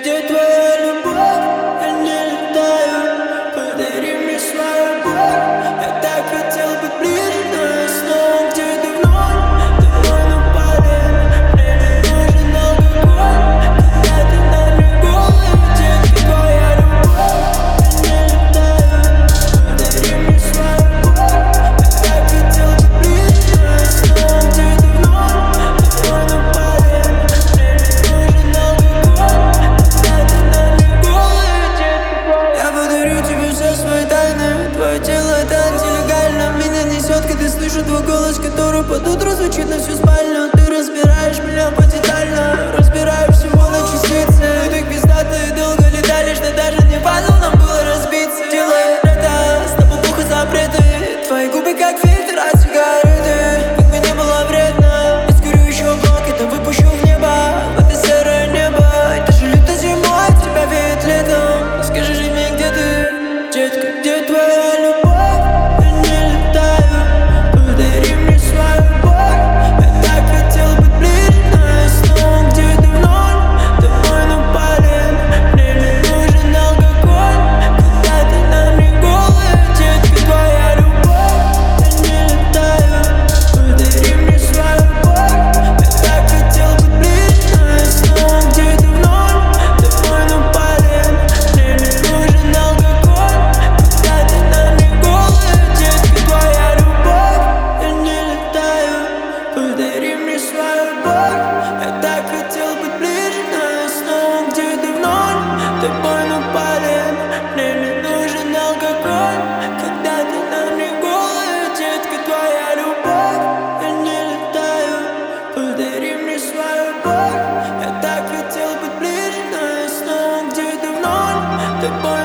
где твоя любовь? Я не летаю, подари мне свою боль. Я так хотел быть ближе, но я снова где-то вновь. Ты мой напарен, мне не нужен алкоголь. Когда ты на мне голый, детка, твоя любовь. Я не летаю, подари мне свою боль. Я так хотел быть ближе, но я снова где-то вновь. Ты мой напарен, мне не нужен алкоголь. Когда ты на мне голый, детка, твоя. Я подарю тебе все свои тайны. Твое тело это антилегально. Меня несет, когда слышу твой голос, который под утро звучит на всю спальню. Ты разбираешь меня по-детально, разбираешь всего на частицы. Мы так пиздато и долго летали, что даже не падал, нам было разбиться. Делая это, с тобой плохо запреты. Твои губы как фильтр от сигареты. Как бы не было вредно, я скурю еще блок, это выпущу в небо, в это серое небо. Даже люто зимой от тебя веет летом. Скажи же мне, где ты, детка, где твоя любовь? Я не летаю, подари мне свою боль. Я так хотел быть ближе, но я снова где-то вновь. Ты мой напарен, мне не нужен алкоголь. Когда ты на мне голая, детка, твоя любовь. Я не летаю, подари мне свою боль. Я так хотел быть ближе, но я снова где-то вновь. Ты мой напарен, мне не нужен алкоголь. Когда ты на мне голая, детка, твоя любовь. Я не летаю, подари мне свою боль. Я так хотел быть ближе, но я снова где-то вновь. Ты мой напарен, мне не нужен алкоголь. Когда ты на мне голая, детка, твоя любовь. Я не летаю, подари мне свою боль. Я так хотел быть ближе, но я снова где-то вновь. Ты мой